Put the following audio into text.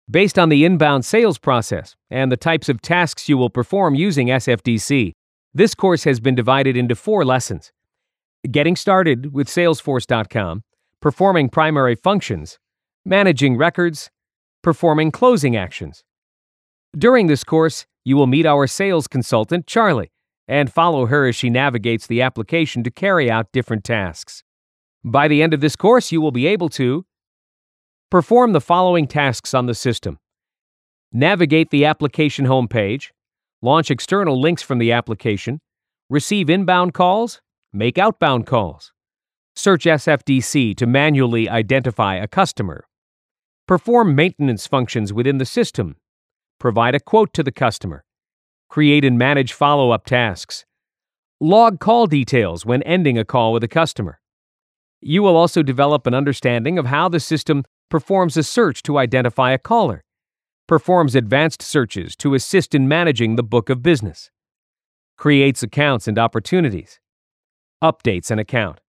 based on the inbound sales process and the types of tasks you will perform using SFDC. This course has been divided into 4 lessons: getting started with Salesforce.com, performing primary functions, managing records, performing closing actions. During this course, you will meet our sales consultant, Charlie, and follow her as she navigates the application to carry out different tasks. By the end of this course, you will be able to perform the following tasks on the system: navigate the application homepage, launch external links from the application, receive inbound calls, make outbound calls, search SFDC to manually identify a customer, perform maintenance functions within the system, provide a quote to the customer, create and manage follow-up tasks, log call details when ending a call with a customer. You will also develop an understanding of how the system performs a search to identify a caller, performs advanced searches to assist in managing the book of business, creates accounts and opportunities, updates an account,